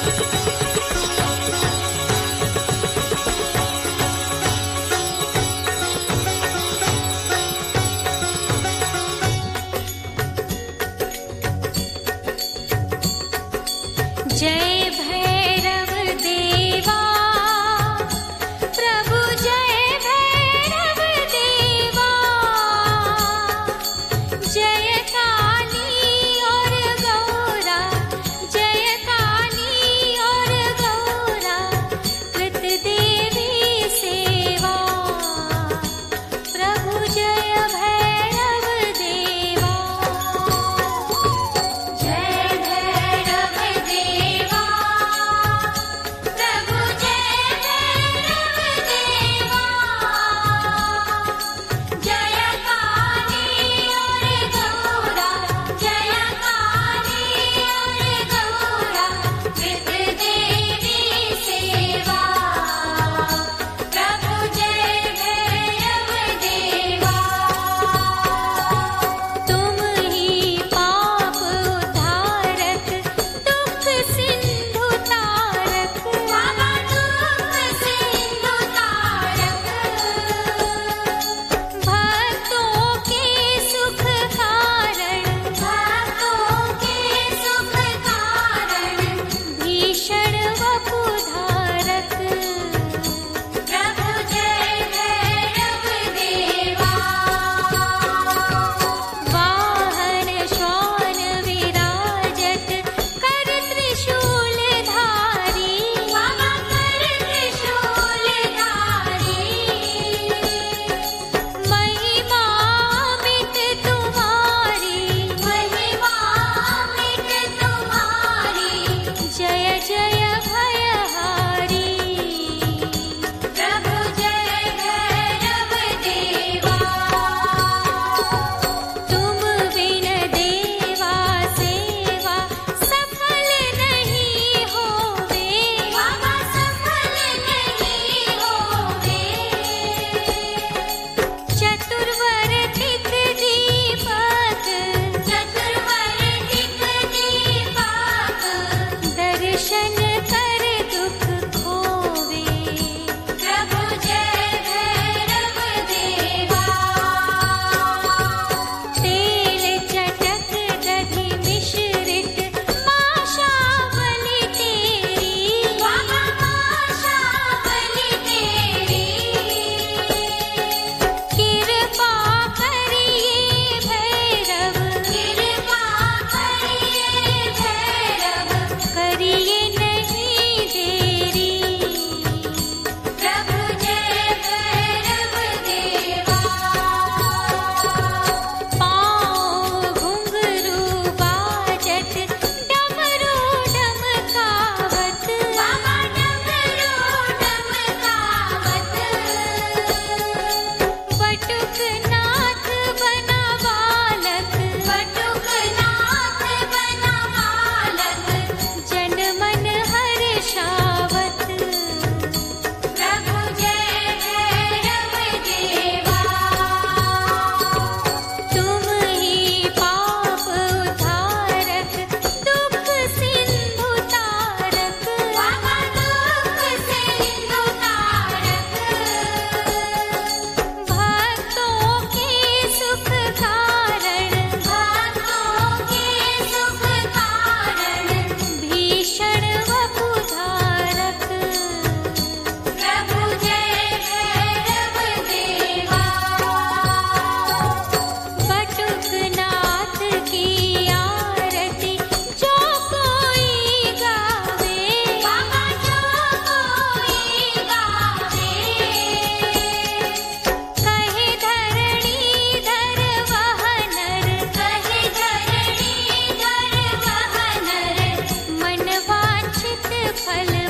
जय भैरव देवा प्रभु, जय भैरव देवा। जय काली और गौरा, जय काली और गौरा, कृत देवी सेवा। प्रभु जय भैरव देवा। जय भैरव देवा प्रभु, जय भैरव देवा। जय काली और गौरा, जय काली और गौरा, कृत देवी सेवा। प्रभु जय भैरव देवा। तुम ही पाप उद्धारक, दुख सिंधु तारक, बाबा दुख सिंधु तारक। भक्तों के सुख कारण, भक्तों के सुख कारण, भीषण वपुधारक। प्रभु जय भैरव देवा। वाहन श्वान विराजत, कर त्रिशूल धारी, बाबा कर त्रिशूल धारी। महिमा अमित तुम्हारी, महिमा अमित तुम्हारी, जय जय भयहारी। प्रभु जय भैरव देवा। तुम बिन देवा सेवा सफल नहीं होवे, बाबा सफल नहीं होवे। चतुर्वर्तिक दीपक, चतुर्वर्तिक दीपक, दर्शन कर दुख खोवे। प्रभु जय भैरव देवा। तेल चटक दधि मिश्रित, माशावली तेरी, बाबा माशावली तेरी। कृपा करिए भैरव, कृपा करिए भैरव, करिए नहीं देरी। प्रभु जय भैरव देवा। पाँव घुंघरू बाजत, डमरू डमकावत, बाबा डमरू डमकावत। बटुक नाथ बना बालक, बटुक नाथ बना बालक, जन मन हर्षावत। प्रभु जय भैरव देवा। तुम ही पाप उद्धारक, दुख सिंधु तारक, बाबा दुख सिंधु तारक। भक्तों के सुख कारण, भक्तों के सुख कारण, भीषण वपुधारक। प्रभु जय भैरव देवा। बटुक नाथ की आरती जो कोई गावे, बाबा जो कोई गावे। कहे धरणीधर वहनर, कहे धरणीधर वहनर, मन वांछित फल